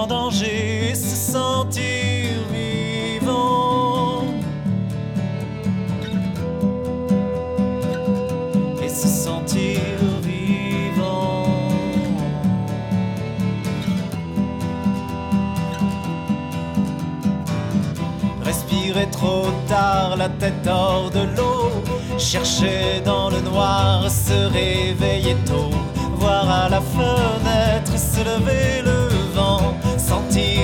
sans danger et se sentir vivant. Et se sentir vivant. Respirer trop tard, la tête hors de l'eau. Chercher dans le noir, se réveiller tôt. Voir à la fenêtre se lever le vent. Sentir